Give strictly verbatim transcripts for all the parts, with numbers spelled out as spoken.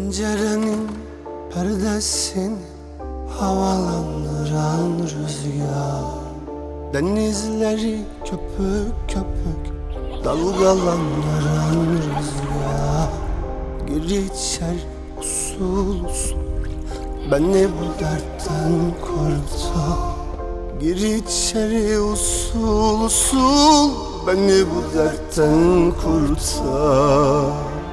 Pencerenin perdesini havalandıran rüzgar, denizleri köpük köpük dalgalandıran rüzgar. Gir içeri usul usul, beni bu dertten kurtar. Gir içeri usul usul, beni bu dertten kurtar.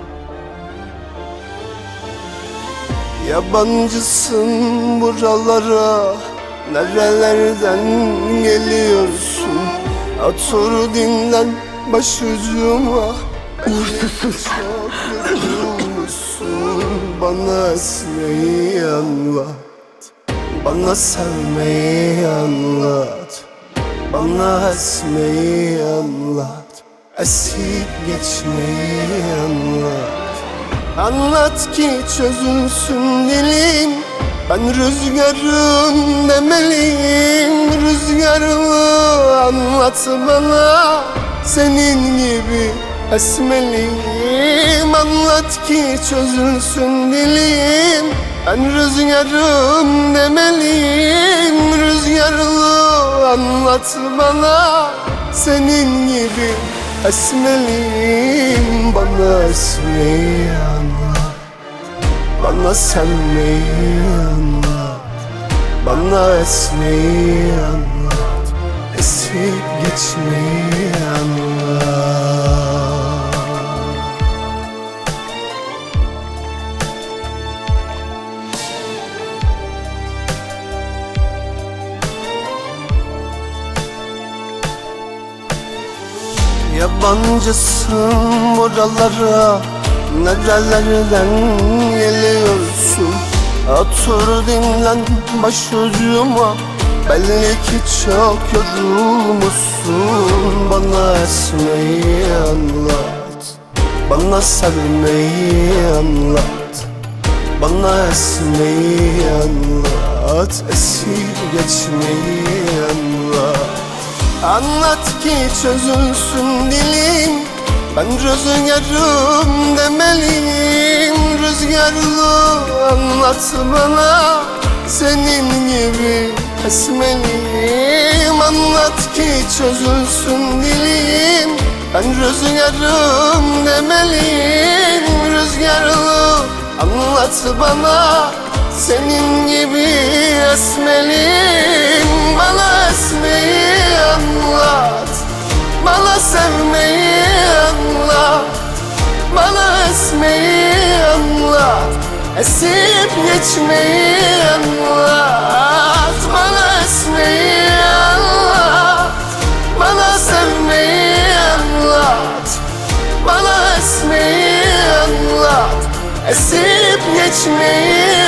Yabancısın buralara, nerelerden geliyorsun? Otur dinlen başucuma, uğursuz çok yorulmuşsun. Bana esmeyi anlat, bana sevmeyi anlat. Bana esmeyi anlat, esip geçmeyi anlat. Anlat ki çözülsün dilim, ben rüzgarım demeliyim. Rüzgarımı anlat bana, senin gibi esmeliyim. Anlat ki çözülsün dilim, ben rüzgarım demeliyim. Rüzgarlı anlat bana, senin gibi esmeliyim. Bana esmeyi anlat, bana sevmeyi anlat. Bana esmeyi anlat, esip geçmeyi anlat. Yabancısın buralara, nerelerden geliyorsun? Otur dinlen başucuma, belli ki çok yorulmuşsun. Bana esmeyi anlat, bana sevmeyi anlat. Bana esmeyi anlat, esir geçmeyi anlat. Anlat ki çözülsün dilim, ben rüzgarım demeliyim. Rüzgarlı anlat bana, senin gibi esmeliyim. Anlat ki çözülsün dilim, ben rüzgarım demeliyim. Rüzgarlı anlat bana, senin gibi esmeliyim. Bana esmeyi anlat, bana sevmeyi anlat. Bana esmeyi anlat, esip geçmeyi anlat. Bana esmeyi anlat, bana sevmeyi anlat. Bana esmeyi anlat, esip geçmeyi